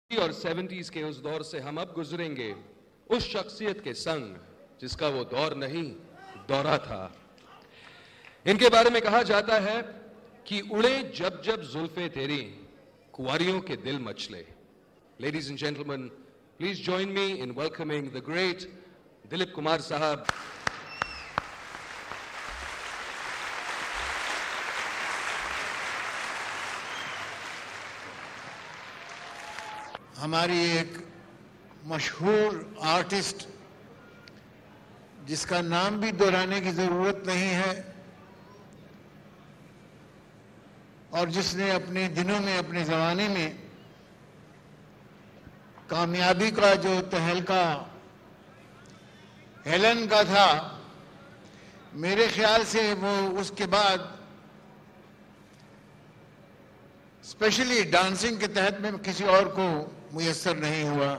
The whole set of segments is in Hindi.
और 70s के उस दौर से हम अब गुजरेंगे उस शख्सियत के संग जिसका वो दौर नहीं दौरा था। इनके बारे में कहा जाता है कि उड़े जब जब जुल्फे तेरी, कुंवारियों के दिल मचले। Ladies and gentlemen, please join me in welcoming the great Dilip Kumar Sahab. हमारी एक मशहूर आर्टिस्ट जिसका नाम भी दोहराने की जरूरत नहीं है और जिसने अपने दिनों में, अपने जमाने में कामयाबी का जो तहलका हेलन का था, मेरे ख्याल से वो उसके बाद स्पेशली डांसिंग के तहत में किसी और को मुयस्सर नहीं हुआ।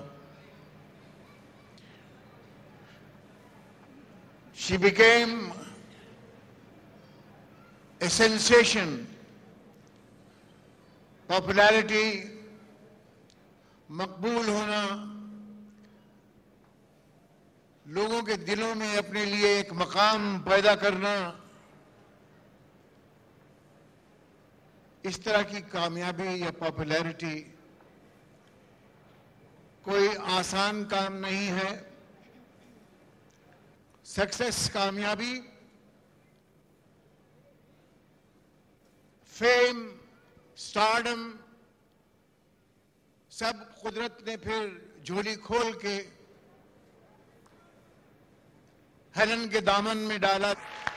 She became a sensation, popularity, मकबूल होना, लोगों के दिलों में अपने लिए एक मकाम पैदा करना, इस तरह की कामयाबी या पॉपुलैरिटी कोई आसान काम नहीं है। सक्सेस, कामयाबी, फेम, स्टारडम, सब कुदरत ने फिर झोली खोल के हेलन के दामन में डाला।